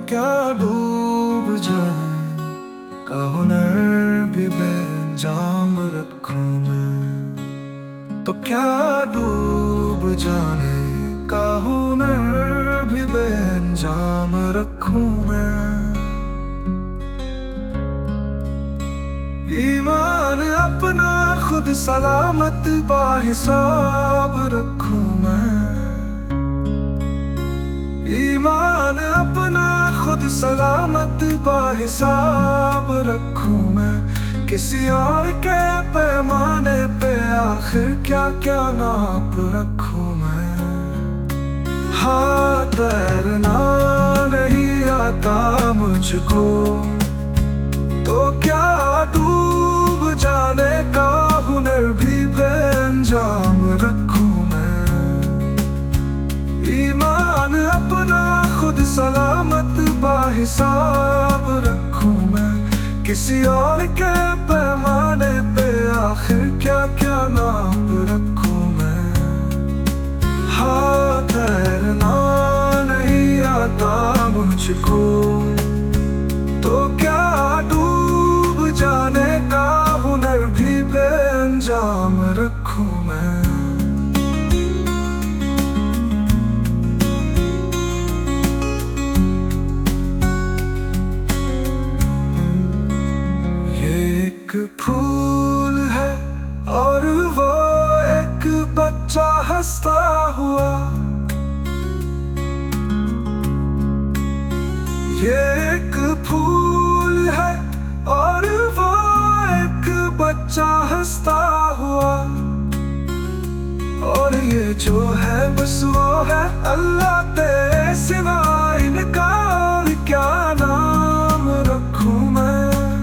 क्या डूब जाए का हुनर भी बेंजाम रखूं मैं। तो क्या डूब जाने का हुनर भी बेंजाम रखूं मैं। ईमान अपना खुद सलामत बाहिसाब रखूं मैं। ईमान अपना खुद सलामत बाहिसाब रखूं मैं। किसी और के पैमाने पे आखिर क्या क्या नाप रखूं मैं। हाँ तैरना नहीं आता मुझको तो क्या डूब जाने का हुनर भी बेंजाम रखूं मैं। ईमान अपना खुद सलामत बाहिसाब रखूं मैं। किसी और के पैमाने पे आखिर क्या क्या नाप रखूं मैं। हाँ तैरना नहीं आता मुझको तो क्या डूब जाने का हुनर भी बेंजाम रखूं मैं। एक फूल है और वो एक बच्चा हंसता हुआ। ये एक फूल है और वो एक बच्चा हंसता हुआ। और ये जो है बस वो है अल्लाह तेरे सिवा इनका और क्या नाम रखूं मैं।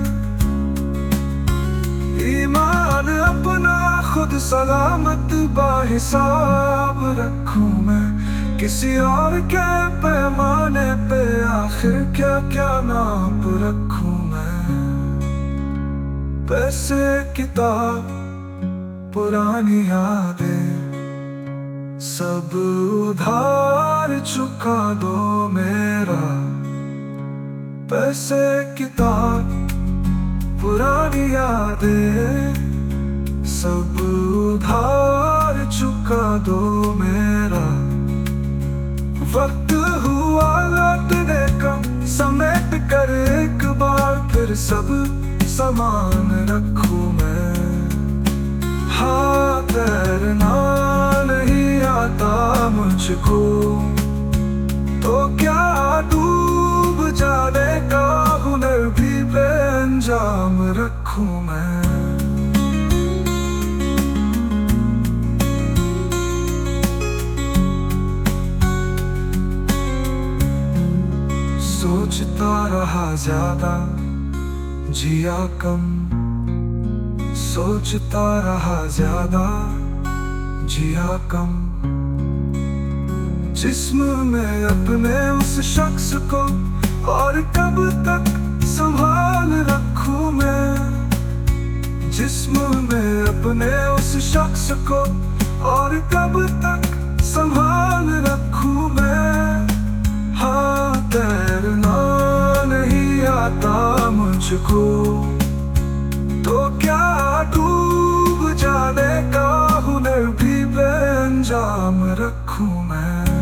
ईमान अपना खुद सलामत बाहिसाब रखूं मैं। किसी और के पैमाने पे आखिर क्या क्या नाप रखूं मैं। पैसे किताब पुरानी यादें सब उधार चुका दो मेरा। पैसे किताब पुरानी यादें सब उधार चुका दो मेरा। वक्त हुआ लौटने का समेट कर एक बार फिर सब सामान रखूं मैं। हाँ तैरना नहीं आता मुझको तो क्या डूब जाने का हुनर भी बेंजाम रखूं मैं। सोचता रहा ज्यादा जिया कम। सोचता रहा ज्यादा जिया कम। जिस्म में अपने उस शख्स को और कब तक संभाल रखूं मैं। जिस्म में अपने उस शख्स को और कब तक संभाल रखूं मैं। हाँ तैरना नहीं आता मुझको तो क्या डूब जाने का हुनर भी बेंजाम रखूं मैं।